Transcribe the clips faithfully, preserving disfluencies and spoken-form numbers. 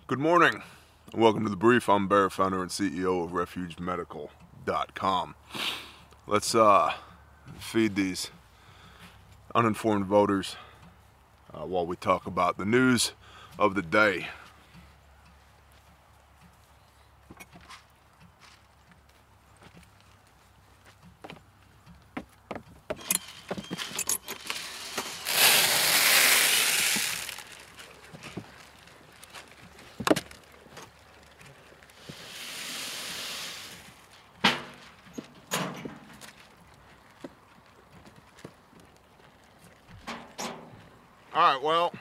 Good morning, and welcome to The Brief. I'm Bear, founder and C E O of refuge medical dot com. Let's uh, feed these uninformed voters uh, while we talk about the news of the day. All right, well,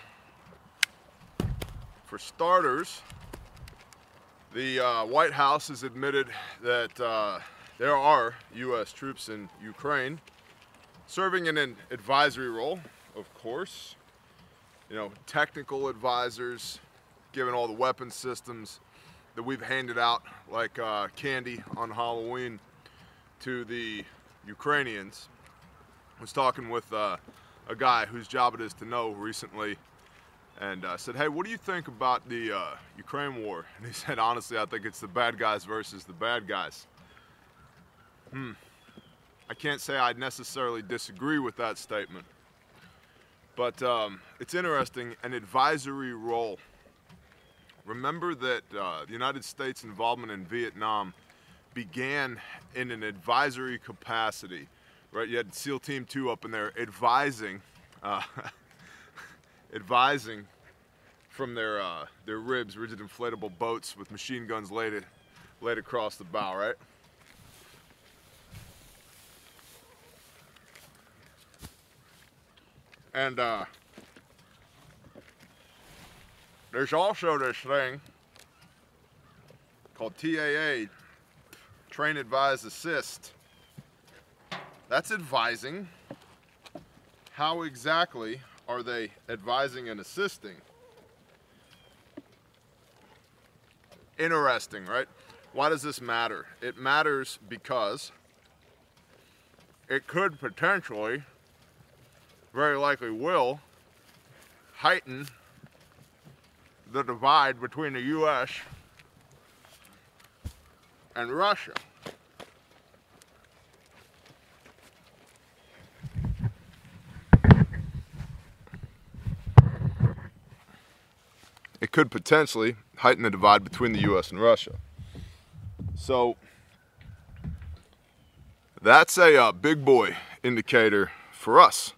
for starters, the uh, White House has admitted that uh, there are U S troops in Ukraine serving in an advisory role, of course. You know, technical advisors, given all the weapon systems that we've handed out like uh, candy on Halloween to the Ukrainians. I was talking with uh, a guy whose job it is to know recently, and uh, said, hey, what do you think about the uh, Ukraine war? And he said, honestly, I think it's the bad guys versus the bad guys. Hmm. I can't say I necessarily disagree with that statement, but um, it's interesting, an advisory role. Remember that uh, the United States involvement in Vietnam began in an advisory capacity. Right, you had SEAL Team two up in there advising, uh, advising from their uh, their ribs, rigid inflatable boats with machine guns laid it, laid across the bow. Right. And uh, there's also this thing called T A A, Train, Advise, Assist. That's advising. How exactly are they advising and assisting? Interesting, right? Why does this matter? It matters because it could potentially, very likely will, heighten the divide between the U S and Russia. It could potentially heighten the divide between the U S and Russia. So that's a uh, big boy indicator for us.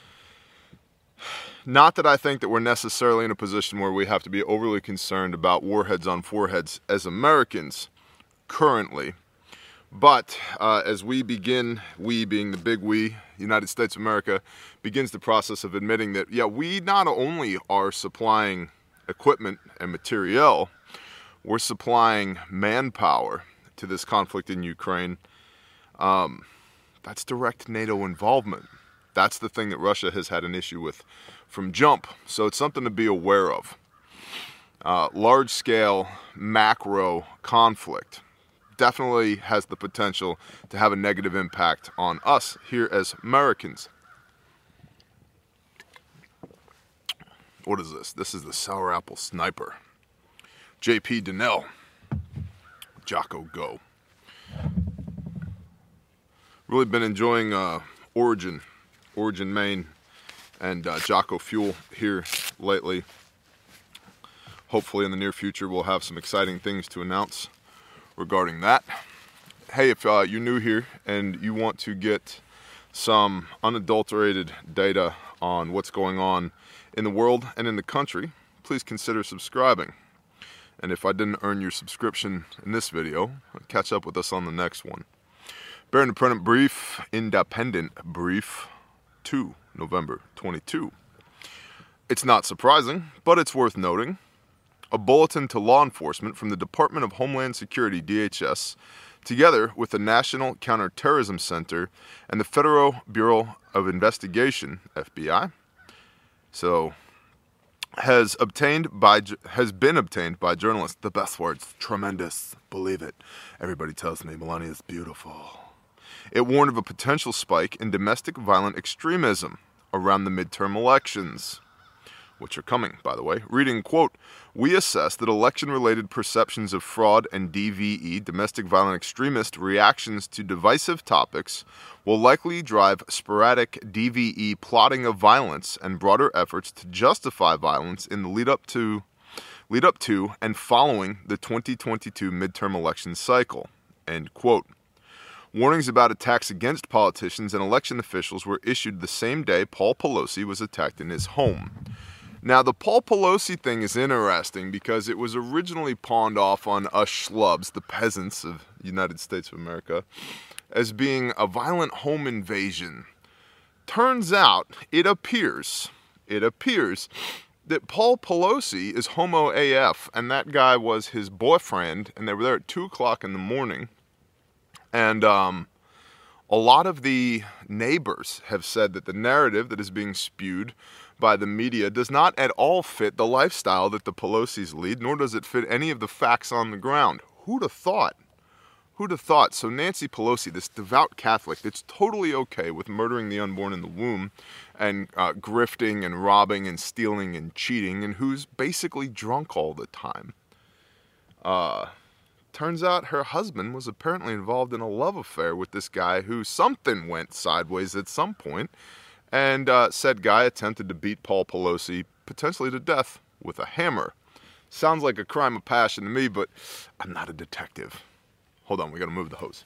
Not that I think that we're necessarily in a position where we have to be overly concerned about warheads on foreheads as Americans currently. But uh, as we begin, we being the big we, United States of America, begins the process of admitting that, yeah, we not only are supplying equipment and materiel, we're supplying manpower to this conflict in Ukraine. Um, that's direct NATO involvement. That's the thing that Russia has had an issue with from jump. So it's something to be aware of. Uh, large-scale macro conflict definitely has the potential to have a negative impact on us here as Americans. What is this? This is the Sour Apple Sniper. J P Donnell. Jocko Go. Really been enjoying uh, Origin, Origin Main, and uh, Jocko Fuel here lately. Hopefully in the near future we'll have some exciting things to announce regarding that. Hey, if uh, you're new here and you want to get some unadulterated data on what's going on in the world and in the country, please consider subscribing. And if I didn't earn your subscription in this video, catch up with us on the next one. Bear Independent Brief, Independent Brief two, November twenty-second. It's not surprising, but it's worth noting. A bulletin to law enforcement from the Department of Homeland Security, D H S, together with the National Counterterrorism Center and the Federal Bureau of Investigation, F B I, so has obtained by has been obtained by journalists. The best words, tremendous, believe it. Everybody tells me Melania's beautiful. It warned of a potential spike in domestic violent extremism around the midterm elections. which are coming, by the way, reading, quote, "We assess that election-related perceptions of fraud and D V E, domestic violent extremist reactions to divisive topics, will likely drive sporadic D V E plotting of violence and broader efforts to justify violence in the lead up to, lead up to and following the twenty twenty-two midterm election cycle," end quote. Warnings about attacks against politicians and election officials were issued the same day Paul Pelosi was attacked in his home. Now, the Paul Pelosi thing is interesting because it was originally pawned off on us schlubs, the peasants of the United States of America, as being a violent home invasion. Turns out, it appears, it appears that Paul Pelosi is homo A F, and that guy was his boyfriend, and they were there at two o'clock in the morning. And um, a lot of the neighbors have said that the narrative that is being spewed by the media does not at all fit the lifestyle that the Pelosi's lead, nor does it fit any of the facts on the ground. Who'd have thought? Who'd have thought? So Nancy Pelosi, this devout Catholic that's totally okay with murdering the unborn in the womb and uh, grifting and robbing and stealing and cheating, and who's basically drunk all the time. Uh... Turns out her husband was apparently involved in a love affair with this guy who something went sideways at some point, and uh, said guy attempted to beat Paul Pelosi potentially to death with a hammer. Sounds like a crime of passion to me, but I'm not a detective. Hold on, we gotta move the hose.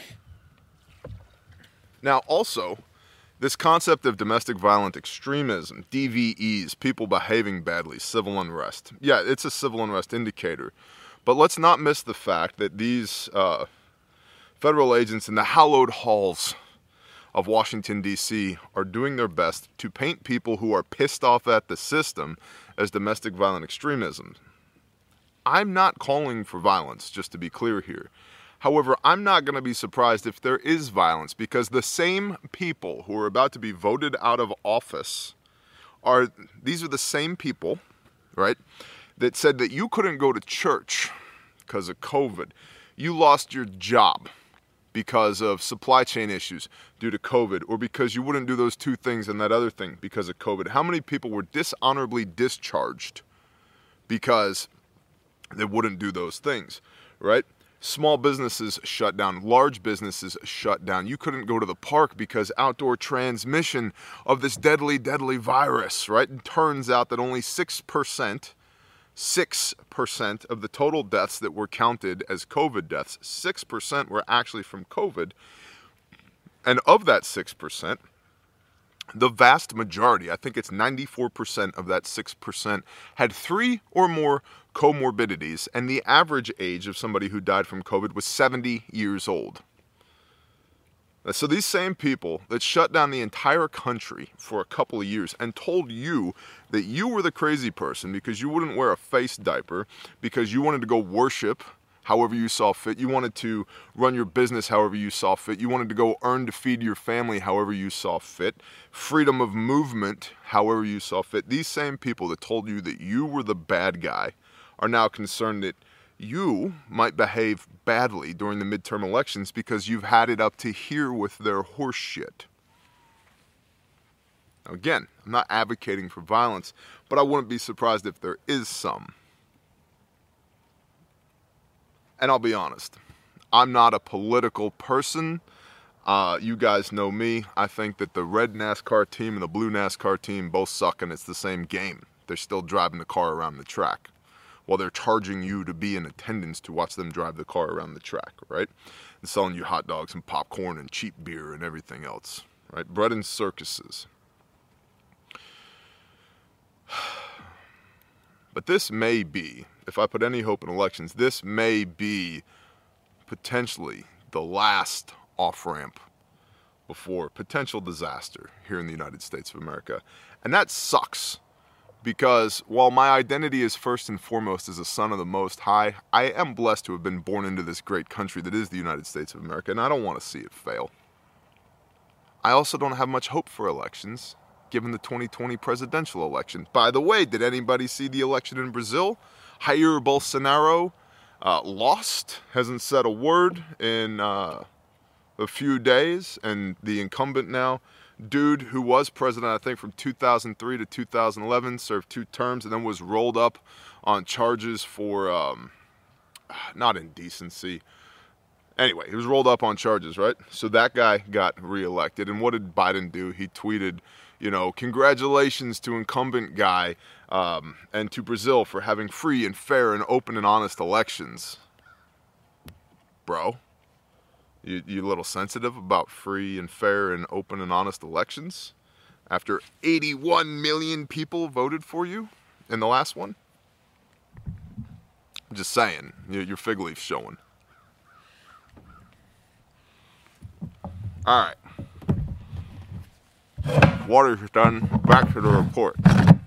Now, also, this concept of domestic violent extremism, D V Es, people behaving badly, civil unrest. Yeah, it's a civil unrest indicator. But let's not miss the fact that these uh, federal agents in the hallowed halls of Washington, D C are doing their best to paint people who are pissed off at the system as domestic violent extremism. I'm not calling for violence, just to be clear here. However, I'm not going to be surprised if there is violence, because the same people who are about to be voted out of office are, these are the same people, right, that said that you couldn't go to church because of COVID. You lost your job because of supply chain issues due to COVID, or because you wouldn't do those two things and that other thing because of COVID. How many people were dishonorably discharged because they wouldn't do those things, right? Small businesses shut down, large businesses shut down. You couldn't go to the park because outdoor transmission of this deadly, deadly virus, right? It turns out that only six percent six percent of the total deaths that were counted as COVID deaths, six percent were actually from COVID. And of that six percent, the vast majority, I think it's ninety-four percent of that six percent, had three or more comorbidities, and the average age of somebody who died from COVID was seventy years old. So these same people that shut down the entire country for a couple of years and told you that you were the crazy person because you wouldn't wear a face diaper, because you wanted to go worship however you saw fit, you wanted to run your business however you saw fit, you wanted to go earn to feed your family however you saw fit, freedom of movement however you saw fit. These same people that told you that you were the bad guy are now concerned that you might behave badly during the midterm elections because you've had it up to here with their horse shit. Now again, I'm not advocating for violence, but I wouldn't be surprised if there is some. And I'll be honest, I'm not a political person. Uh, you guys know me. I think that the red NASCAR team and the blue NASCAR team both suck, and it's the same game. They're still driving the car around the track while they're charging you to be in attendance to watch them drive the car around the track, right? And selling you hot dogs and popcorn and cheap beer and everything else, right? Bread and circuses. But this may be, if I put any hope in elections, this may be potentially the last off-ramp before potential disaster here in the United States of America. And that sucks. Because while my identity is first and foremost as a son of the Most High, I am blessed to have been born into this great country that is the United States of America, and I don't want to see it fail. I also don't have much hope for elections, given the twenty twenty presidential election. By the way, did anybody see the election in Brazil? Jair Bolsonaro uh, lost, hasn't said a word in uh, a few days, and the incumbent now, dude who was president, I think, from two thousand three to two thousand eleven, served two terms, and then was rolled up on charges for, um, not indecency. Anyway, he was rolled up on charges, right? So that guy got reelected. And what did Biden do? He tweeted, you know, congratulations to incumbent guy um, and to Brazil for having free and fair and open and honest elections. Bro, you, you a little sensitive about free and fair and open and honest elections after eighty-one million people voted for you in the last one? I'm just saying, your fig leaf's showing. All right. Water's done. Back to the report.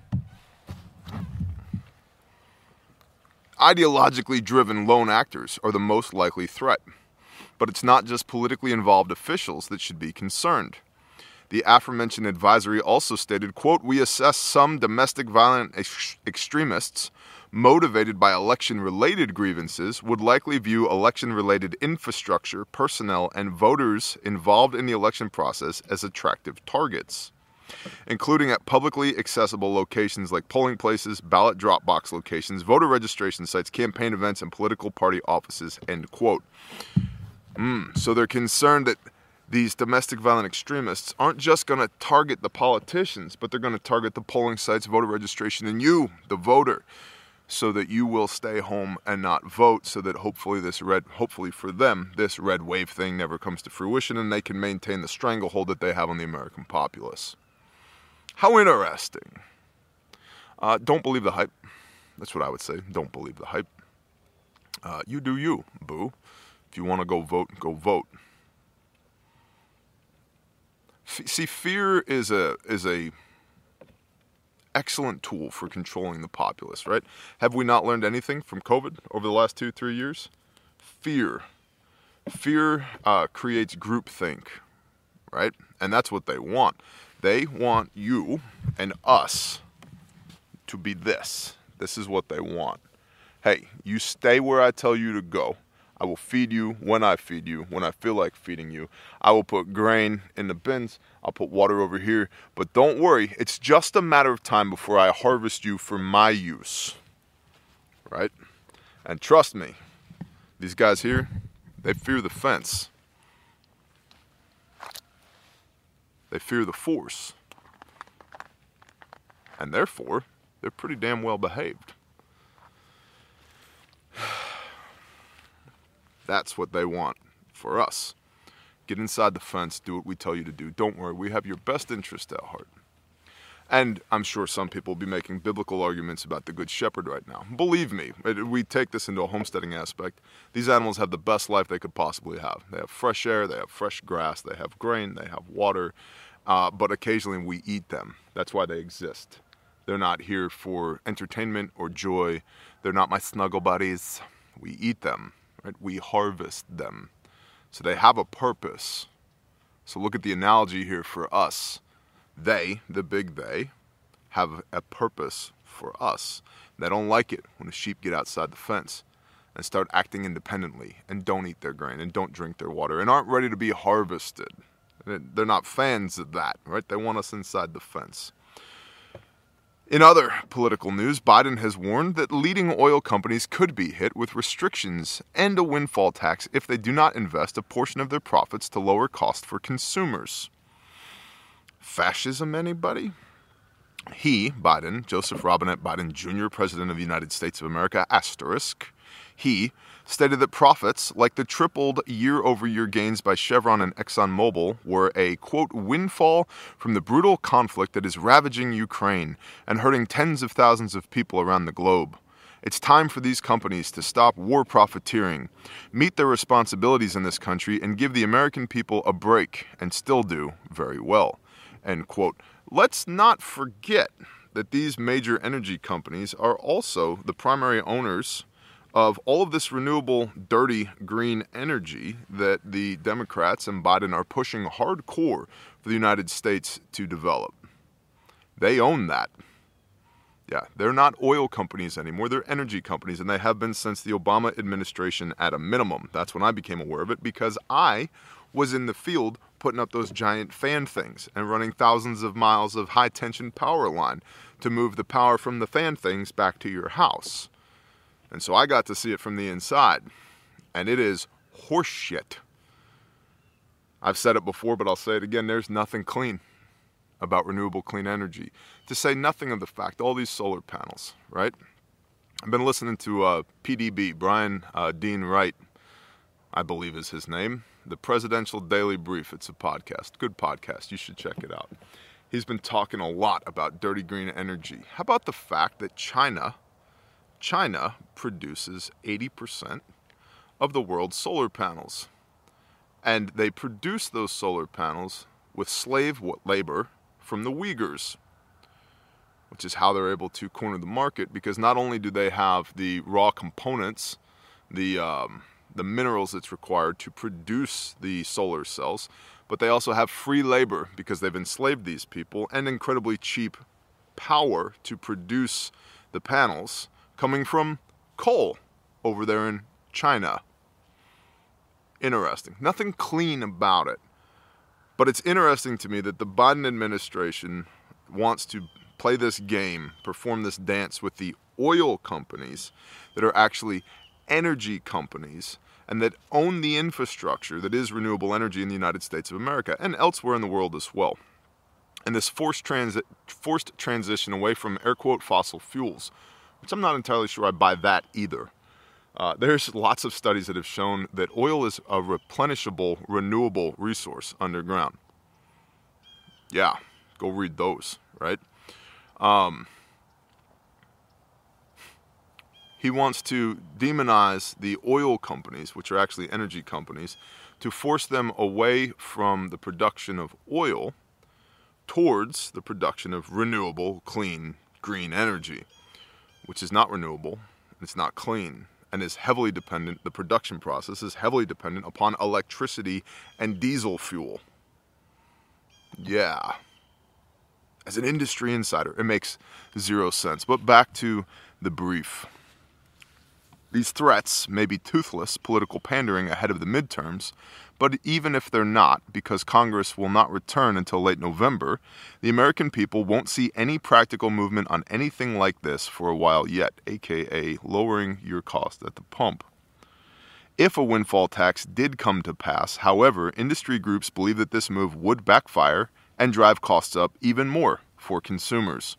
Ideologically driven lone actors are the most likely threat. But it's not just politically involved officials that should be concerned. The aforementioned advisory also stated, quote, we assess some domestic violent ex- extremists motivated by election-related grievances would likely view election-related infrastructure, personnel, and voters involved in the election process as attractive targets, including at publicly accessible locations like polling places, ballot drop box locations, voter registration sites, campaign events, and political party offices, end quote. Mm, so they're concerned that these domestic violent extremists aren't just going to target the politicians, but they're going to target the polling sites, voter registration, and you, the voter, so that you will stay home and not vote, so that hopefully this red, hopefully for them, this red wave thing never comes to fruition and they can maintain the stranglehold that they have on the American populace. How interesting. Uh, don't believe the hype. That's what I would say. Don't believe the hype. Uh, you do you, boo. If you want to go vote, go vote. F- see, fear is a is a excellent tool for controlling the populace, right? Have we not learned anything from COVID over the last two, three years? Fear. Fear uh, creates groupthink, right? And that's what they want. They want you and us to be this. This is what they want. Hey, you stay where I tell you to go. I will feed you when I feed you, when I feel like feeding you. I will put grain in the bins. I'll put water over here. But don't worry, it's just a matter of time before I harvest you for my use. Right? And trust me, these guys here, they fear the fence. They fear the force. And therefore, they're pretty damn well behaved. That's what they want for us. Get inside the fence, do what we tell you to do. Don't worry, we have your best interest at heart. And I'm sure some people will be making biblical arguments about the Good Shepherd right now. Believe me, we take this into a homesteading aspect. These animals have the best life they could possibly have. They have fresh air, they have fresh grass, they have grain, they have water, uh, but occasionally we eat them. That's why they exist. They're not here for entertainment or joy. They're not my snuggle buddies. We eat them. Right? We harvest them. So they have a purpose. So look at the analogy here for us. They, the big they, have a purpose for us. They don't like it when the sheep get outside the fence and start acting independently and don't eat their grain and don't drink their water and aren't ready to be harvested. They're not fans of that, right? They want us inside the fence. In other political news, Biden has warned that leading oil companies could be hit with restrictions and a windfall tax if they do not invest a portion of their profits to lower costs for consumers. Fascism, anybody? He, Biden, Joseph Robinette Biden Junior, President of the United States of America, asterisk, he stated that profits, like the tripled year-over-year gains by Chevron and ExxonMobil, were a, quote, windfall from the brutal conflict that is ravaging Ukraine and hurting tens of thousands of people around the globe. It's time for these companies to stop war profiteering, meet their responsibilities in this country, and give the American people a break, and still do very well, end quote. Let's not forget that these major energy companies are also the primary owners of all of this renewable, dirty, green energy that the Democrats and Biden are pushing hardcore for the United States to develop. They own that. Yeah, they're not oil companies anymore, they're energy companies, and they have been since the Obama administration at a minimum. That's when I became aware of it, because I was in the field putting up those giant fan things and running thousands of miles of high-tension power line to move the power from the fan things back to your house. And so I got to see it from the inside, and it is horseshit. I've said it before, but I'll say it again. There's nothing clean about renewable clean energy. To say nothing of the fact, all these solar panels, right? I've been listening to uh, P D B, Brian uh, Dean Wright, I believe is his name, the Presidential Daily Brief. It's a podcast, good podcast. You should check it out. He's been talking a lot about dirty green energy. How about the fact that China, China produces eighty percent of the world's solar panels? And they produce those solar panels with slave labor from the Uyghurs, which is how they're able to corner the market, because not only do they have the raw components, the um, the minerals that's required to produce the solar cells, but they also have free labor because they've enslaved these people, and incredibly cheap power to produce the panels coming from coal over there in China. Interesting. Nothing clean about it. But it's interesting to me that the Biden administration wants to play this game, perform this dance with the oil companies that are actually energy companies and that own the infrastructure that is renewable energy in the United States of America and elsewhere in the world as well. And this forced, transi- forced transition away from air quote fossil fuels, which I'm not entirely sure I buy that either. Uh, there's lots of studies that have shown that oil is a replenishable, renewable resource underground. Yeah, go read those, right? Um, he wants to demonize the oil companies, which are actually energy companies, to force them away from the production of oil towards the production of renewable, clean, green energy, which is not renewable, it's not clean, and is heavily dependent, the production process is heavily dependent upon electricity and diesel fuel. Yeah. As an industry insider, it makes zero sense. But back to the brief. These threats may be toothless political pandering ahead of the midterms, but even if they're not, because Congress will not return until late November, the American people won't see any practical movement on anything like this for a while yet, aka lowering your cost at the pump. If a windfall tax did come to pass, however, industry groups believe that this move would backfire and drive costs up even more for consumers.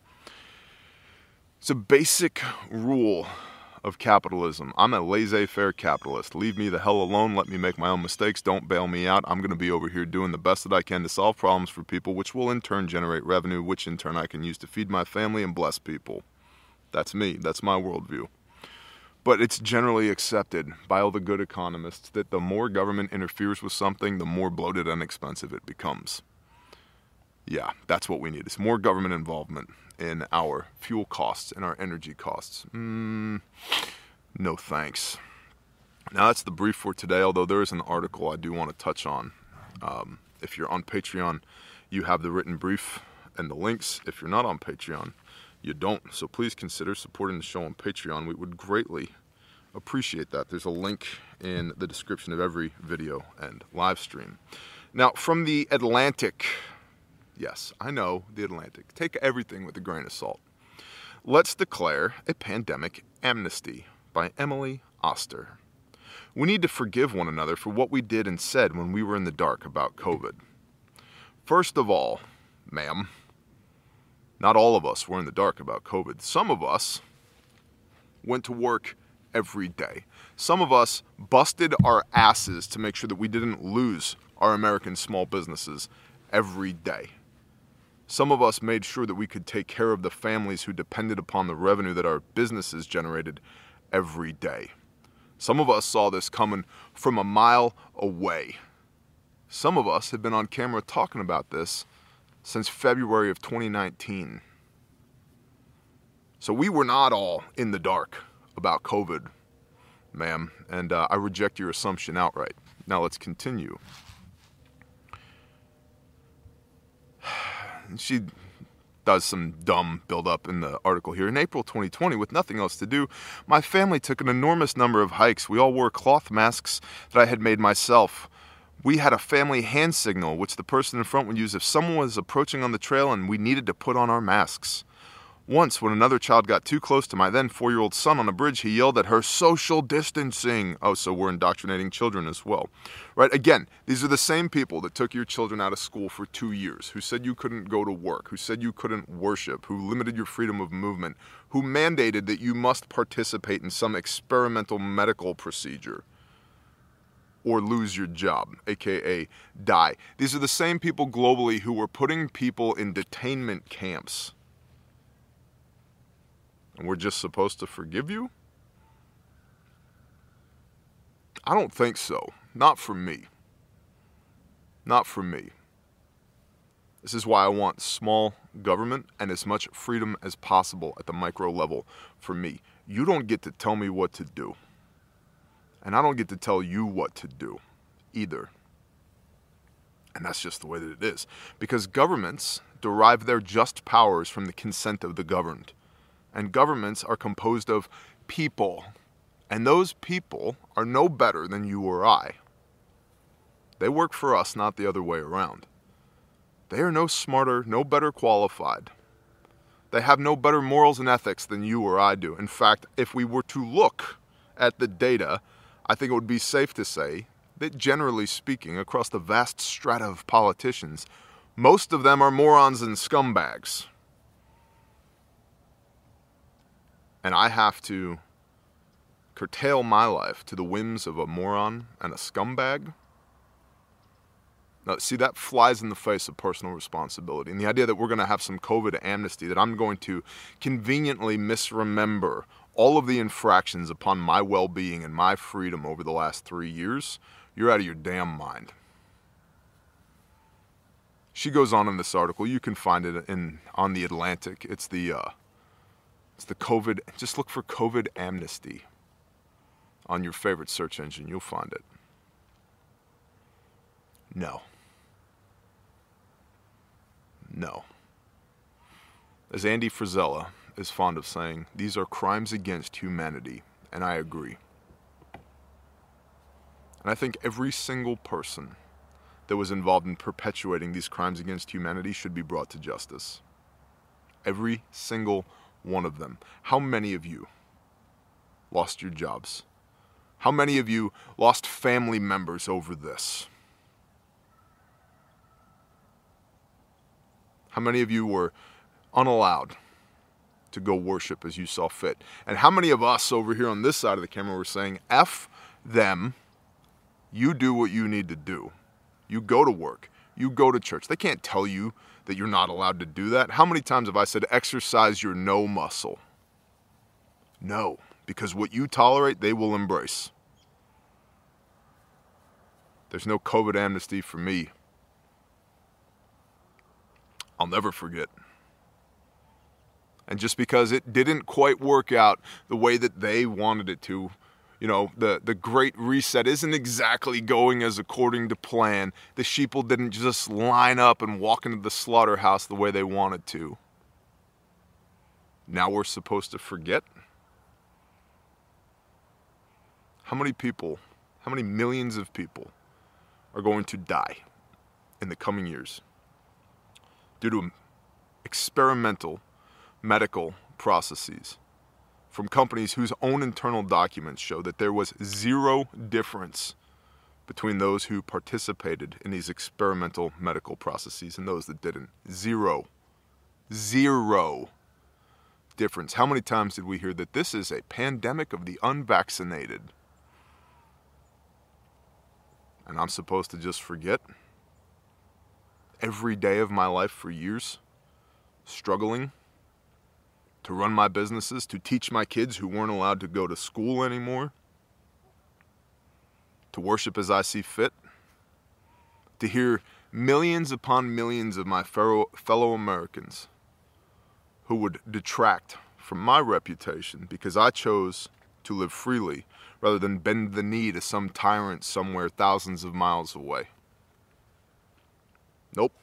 It's a basic rule of capitalism. I'm a laissez-faire capitalist. Leave me the hell alone. Let me make my own mistakes. Don't bail me out. I'm going to be over here doing the best that I can to solve problems for people, which will in turn generate revenue, which in turn I can use to feed my family and bless people. That's me. That's my worldview. But it's generally accepted by all the good economists that the more government interferes with something, the more bloated and expensive it becomes. Yeah, that's what we need. It's more government involvement in our fuel costs and our energy costs. Mm, no thanks. Now that's the brief for today, although there is an article I do want to touch on. Um, if you're on Patreon, you have the written brief and the links. If you're not on Patreon, you don't. So please consider supporting the show on Patreon. We would greatly appreciate that. There's a link in the description of every video and live stream. Now, from the Atlantic... Yes, I know, the Atlantic. Take everything with a grain of salt. Let's declare a pandemic amnesty by Emily Oster. We need to forgive one another for what we did and said when we were in the dark about COVID. First of all, ma'am, not all of us were in the dark about COVID. Some of us went to work every day. Some of us busted our asses to make sure that we didn't lose our American small businesses every day. Some of us made sure that we could take care of the families who depended upon the revenue that our businesses generated every day. Some of us saw this coming from a mile away. Some of us have been on camera talking about this since February of twenty nineteen. So we were not all in the dark about COVID, ma'am, and uh, I reject your assumption outright. Now let's continue. She does some dumb build-up in the article here. In April twenty twenty, with nothing else to do, my family took an enormous number of hikes. We all wore cloth masks that I had made myself. We had a family hand signal, which the person in front would use if someone was approaching on the trail and we needed to put on our masks. Once, when another child got too close to my then four-year-old son on a bridge, he yelled at her, "Social distancing." Oh, so we're indoctrinating children as well. Right? Again, these are the same people that took your children out of school for two years, who said you couldn't go to work, who said you couldn't worship, who limited your freedom of movement, who mandated that you must participate in some experimental medical procedure or lose your job, aka die. These are the same people globally who were putting people in detainment camps. And we're just supposed to forgive you? I don't think so. Not for me. Not for me. This is why I want small government and as much freedom as possible at the micro level for me. You don't get to tell me what to do. And I don't get to tell you what to do either. And that's just the way that it is. Because governments derive their just powers from the consent of the governed. And governments are composed of people. And those people are no better than you or I. They work for us, not the other way around. They are no smarter, no better qualified. They have no better morals and ethics than you or I do. In fact, if we were to look at the data, I think it would be safe to say that generally speaking, across the vast strata of politicians, most of them are morons and scumbags. And I have to curtail my life to the whims of a moron and a scumbag? Now, see, that flies in the face of personal responsibility. And the idea that we're going to have some COVID amnesty, that I'm going to conveniently misremember all of the infractions upon my well-being and my freedom over the last three years, you're out of your damn mind. She goes on in this article. You can find it in on The Atlantic. It's the... Uh, It's the COVID, just look for COVID amnesty on your favorite search engine. You'll find it. No. No. As Andy Frisella is fond of saying, these are crimes against humanity, and I agree. And I think every single person that was involved in perpetuating these crimes against humanity should be brought to justice. Every single one of them. How many of you lost your jobs? How many of you lost family members over this? How many of you were unallowed to go worship as you saw fit? And how many of us over here on this side of the camera were saying, F them, you do what you need to do. You go to work. You go to church. They can't tell you that you're not allowed to do that. How many times have I said, exercise your no muscle? No, because what you tolerate, they will embrace. There's no COVID amnesty for me. I'll never forget. And just because it didn't quite work out the way that they wanted it to, you know, the, the Great Reset isn't exactly going as according to plan. The sheeple didn't just line up and walk into the slaughterhouse the way they wanted to. Now we're supposed to forget? How many people, how many millions of people are going to die in the coming years due to experimental medical processes from companies whose own internal documents show that there was zero difference between those who participated in these experimental medical processes and those that didn't? Zero. Zero difference. How many times did we hear that this is a pandemic of the unvaccinated? And I'm supposed to just forget? Every day of my life for years, struggling to run my businesses, to teach my kids who weren't allowed to go to school anymore, to worship as I see fit, to hear millions upon millions of my fellow, fellow Americans who would detract from my reputation because I chose to live freely rather than bend the knee to some tyrant somewhere thousands of miles away. Nope.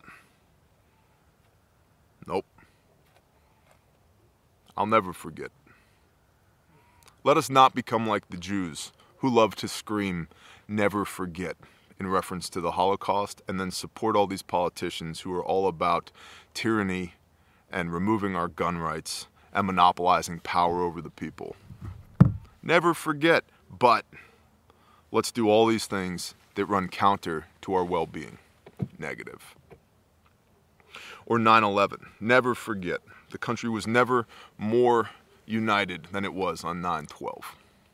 Nope. I'll never forget. Let us not become like the Jews who love to scream, never forget, in reference to the Holocaust, and then support all these politicians who are all about tyranny and removing our gun rights and monopolizing power over the people. Never forget, but let's do all these things that run counter to our well-being. Negative. Or nine eleven. Never forget, the country was never more united than it was on nine twelve.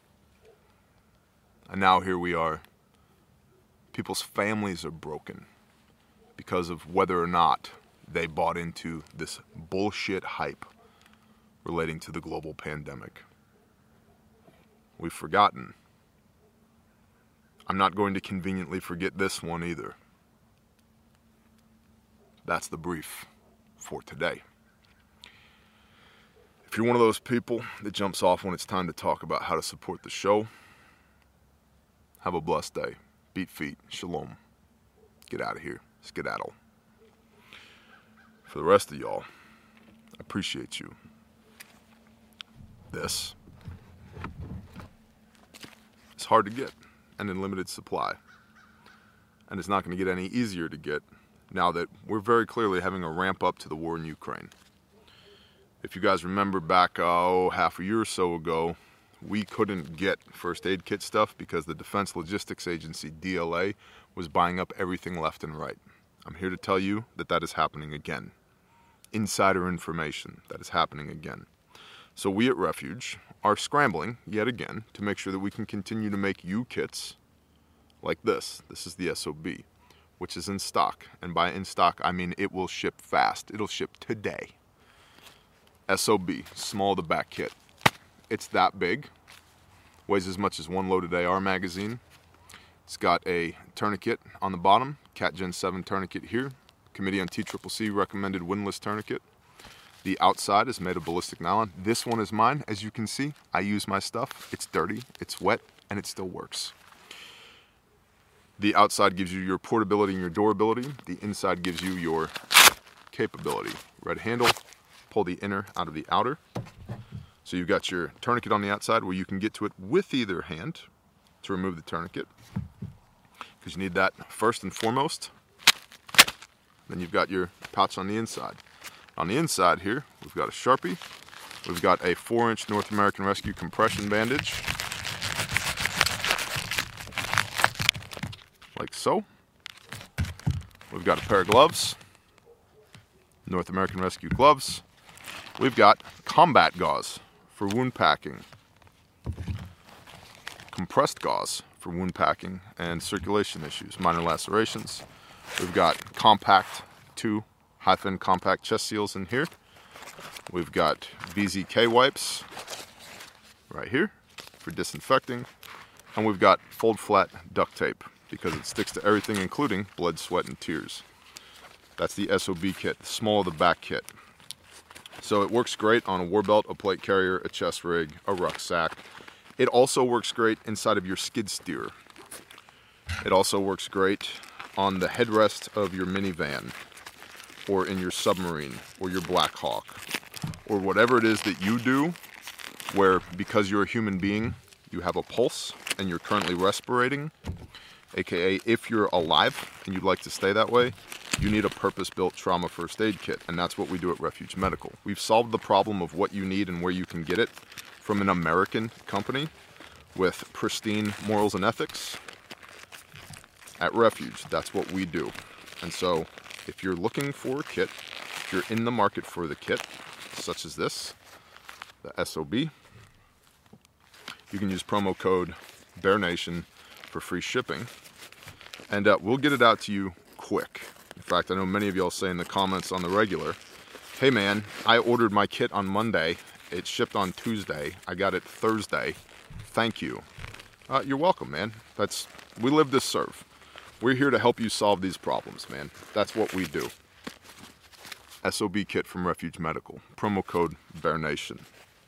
And now here we are. People's families are broken because of whether or not they bought into this bullshit hype relating to the global pandemic. We've forgotten. I'm not going to conveniently forget this one either. That's the brief for today. If you're one of those people that jumps off when it's time to talk about how to support the show, have a blessed day. Beat feet. Shalom. Get out of here. Skedaddle. For the rest of y'all, I appreciate you. This is hard to get and in limited supply. And it's not going to get any easier to get now that we're very clearly having a ramp up to the war in Ukraine. If you guys remember back, oh, half a year or so ago, we couldn't get first aid kit stuff because the Defense Logistics Agency, D L A, was buying up everything left and right. I'm here to tell you that that is happening again. Insider information, that is happening again. So we at Refuge are scrambling, yet again, to make sure that we can continue to make you kits like this. This is the S O B, which is in stock. And by in stock, I mean it will ship fast. It'll ship today. S O B, small to back kit. It's that big. Weighs as much as one loaded A R magazine. It's got a tourniquet on the bottom. Cat Gen seven tourniquet here. Committee on T C C C recommended windlass tourniquet. The outside is made of ballistic nylon. This one is mine. As you can see, I use my stuff. It's dirty, it's wet, and it still works. The outside gives you your portability and your durability. The inside gives you your capability. Red handle, pull the inner out of the outer. So you've got your tourniquet on the outside where you can get to it with either hand to remove the tourniquet, because you need that first and foremost. Then you've got your pouch on the inside. On the inside here, we've got a Sharpie. We've got a four inch North American Rescue compression bandage, like so. We've got a pair of gloves, North American Rescue gloves. We've got combat gauze for wound packing, compressed gauze for wound packing and circulation issues, minor lacerations. We've got compact two hyphen compact chest seals in here. We've got B Z K wipes right here for disinfecting. And we've got fold flat duct tape because it sticks to everything, including blood, sweat, and tears. That's the S O B kit, the small of the back kit. So it works great on a war belt, a plate carrier, a chest rig, a rucksack. It also works great inside of your skid steer. It also works great on the headrest of your minivan, or in your submarine, or your Black Hawk, or whatever it is that you do, where because you're a human being, you have a pulse and you're currently respirating, aka if you're alive and you'd like to stay that way, you need a purpose-built trauma first aid kit, and that's what we do at Refuge Medical. We've solved the problem of what you need and where you can get it from an American company with pristine morals and ethics. At Refuge, that's what we do. And so if you're looking for a kit, if you're in the market for the kit, such as this, the S O B, you can use promo code BEARNATION for free shipping, and uh, we'll get it out to you quick. In fact, I know many of y'all say in the comments on the regular, hey man, I ordered my kit on Monday, it shipped on Tuesday, I got it Thursday, thank you. Uh, you're welcome, man. That's, we live to serve. We're here to help you solve these problems, man. That's what we do. S O B kit from Refuge Medical. Promo code BEARNATION.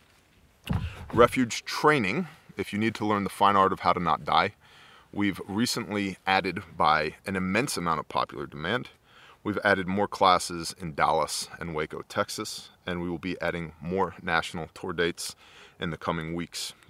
Refuge training, if you need to learn the fine art of how to not die. We've recently added, by an immense amount of popular demand, we've added more classes in Dallas and Waco, Texas, and we will be adding more national tour dates in the coming weeks.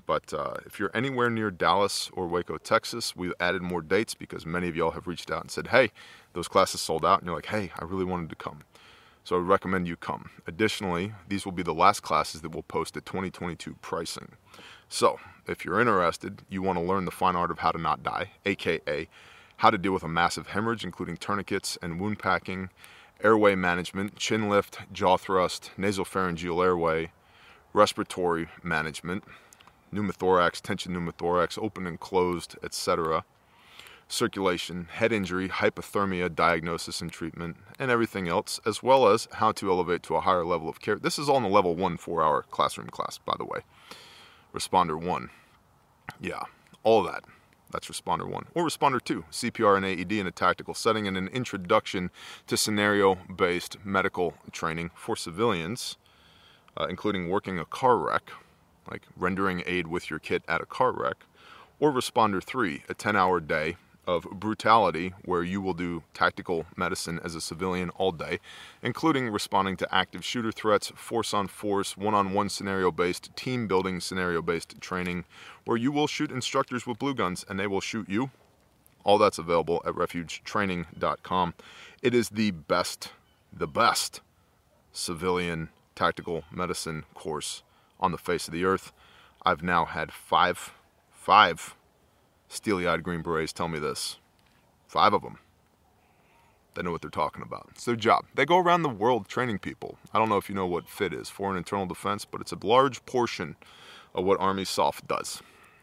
But uh, if you're anywhere near Dallas or Waco, Texas, we've added more dates because many of y'all have reached out and said, hey, those classes sold out. And you're like, hey, I really wanted to come. So I would recommend you come. Additionally, these will be the last classes that we'll post at twenty twenty-two pricing. So if you're interested, you want to learn the fine art of how to not die, aka how to deal with a massive hemorrhage, including tourniquets and wound packing, airway management, chin lift, jaw thrust, nasopharyngeal airway, respiratory management, pneumothorax, tension pneumothorax, open and closed, et cetera, circulation, head injury, hypothermia, diagnosis and treatment, and everything else, as well as how to elevate to a higher level of care. This is all in the level one four-hour classroom class, by the way. Responder one. Yeah, all of that. That's Responder one. Or Responder two, C P R and A E D in a tactical setting, and an introduction to scenario-based medical training for civilians, uh, including working a car wreck, like rendering aid with your kit at a car wreck. Or Responder three, a ten-hour day of brutality where you will do tactical medicine as a civilian all day, including responding to active shooter threats, force-on-force, one-on-one scenario-based, team-building scenario-based training, where you will shoot instructors with blue guns and they will shoot you. All that's available at refuge training dot com. It is the best, the best civilian tactical medicine course on the face of the earth. I've now had five, five steely-eyed Green Berets tell me this. Five of them. They know what they're talking about. It's their job. They go around the world training people. I don't know if you know what F I T is, Foreign Internal Defense, but it's a large portion of what Army S O F does.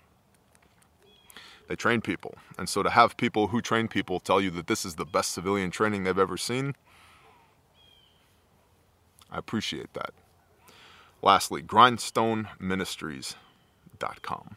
They train people. And so to have people who train people tell you that this is the best civilian training they've ever seen, I appreciate that. Lastly, grindstone ministries dot com.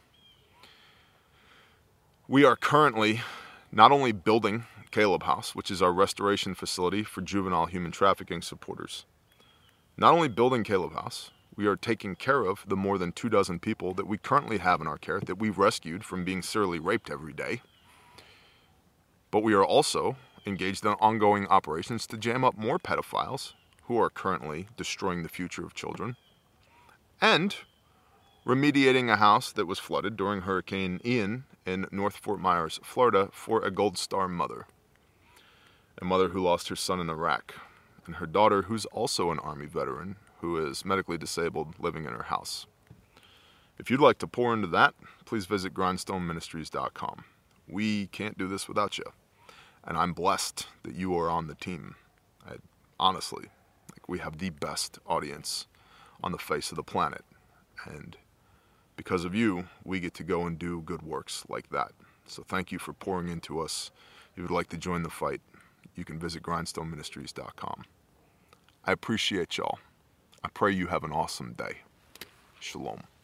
We are currently not only building Caleb House, which is our restoration facility for juvenile human trafficking supporters, not only building Caleb House, we are taking care of the more than two dozen people that we currently have in our care that we've rescued from being serially raped every day. But we are also engaged in ongoing operations to jam up more pedophiles who are currently destroying the future of children, and remediating a house that was flooded during Hurricane Ian in North Fort Myers, Florida, for a Gold Star mother. A mother who lost her son in Iraq, and her daughter, who's also an Army veteran, who is medically disabled, living in her house. If you'd like to pour into that, please visit grindstone ministries dot com. We can't do this without you. And I'm blessed that you are on the team. I, honestly, like, we have the best audience on the face of the planet. And because of you, we get to go and do good works like that. So thank you for pouring into us. If you would like to join the fight, you can visit grindstone ministries dot com. I appreciate y'all. I pray you have an awesome day. Shalom.